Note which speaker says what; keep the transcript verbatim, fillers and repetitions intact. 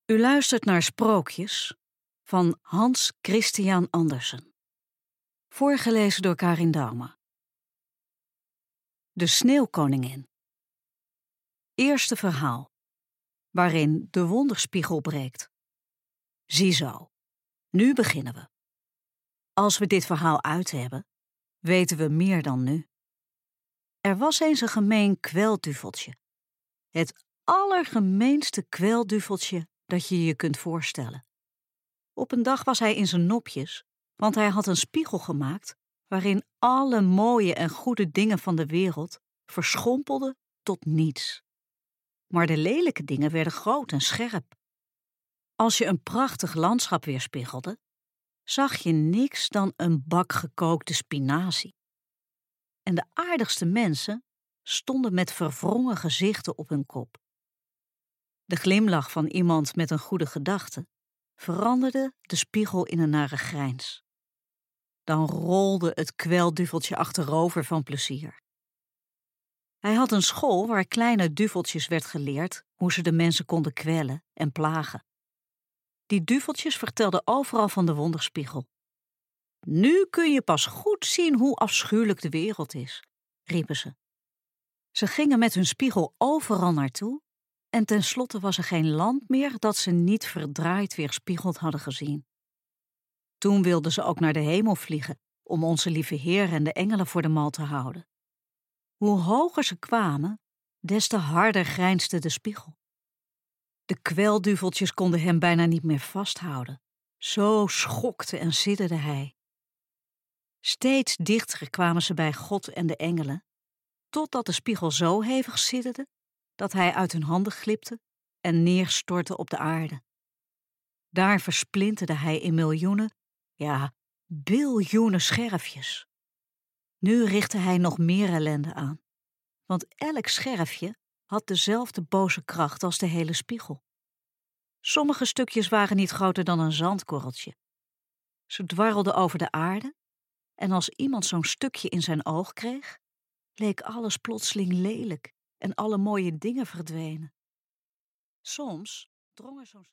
Speaker 1: U luistert naar Sprookjes van Hans Christian Andersen. Voorgelezen door Karin Douwme. De Sneeuwkoningin. Eerste verhaal, waarin de wonderspiegel breekt. Ziezo, nu beginnen we. Als we dit verhaal uit hebben, weten we meer dan nu. Er was eens een gemeen kwelduveltje. Het allergemeenste kwelduveltje dat je je kunt voorstellen. Op een dag was hij in zijn nopjes, want hij had een spiegel gemaakt waarin alle mooie en goede dingen van de wereld verschrompelden tot niets. Maar de lelijke dingen werden groot en scherp. Als je een prachtig landschap weerspiegelde, zag je niks dan een bak gekookte spinazie. En de aardigste mensen stonden met verwrongen gezichten op hun kop. De glimlach van iemand met een goede gedachte veranderde de spiegel in een nare grijns. Dan rolde het kwelduveltje achterover van plezier. Hij had een school waar kleine duveltjes werd geleerd hoe ze de mensen konden kwellen en plagen. Die duveltjes vertelden overal van de wonderspiegel. Nu kun je pas goed zien hoe afschuwelijk de wereld is, riepen ze. Ze gingen met hun spiegel overal naartoe en tenslotte was er geen land meer dat ze niet verdraaid weerspiegeld hadden gezien. Toen wilden ze ook naar de hemel vliegen om onze lieve Heer en de engelen voor de mal te houden. Hoe hoger ze kwamen, des te harder grijnsde de spiegel. De kwelduveltjes konden hem bijna niet meer vasthouden. Zo schokte en sidderde hij. Steeds dichter kwamen ze bij God en de engelen, totdat de spiegel zo hevig sidderde dat hij uit hun handen glipte en neerstortte op de aarde. Daar versplinterde hij in miljoenen, ja, biljoenen scherfjes. Nu richtte hij nog meer ellende aan, want elk scherfje had dezelfde boze kracht als de hele spiegel. Sommige stukjes waren niet groter dan een zandkorreltje. Ze dwarrelden over de aarde en als iemand zo'n stukje in zijn oog kreeg, leek alles plotseling lelijk en alle mooie dingen verdwenen. Soms drong er zo'n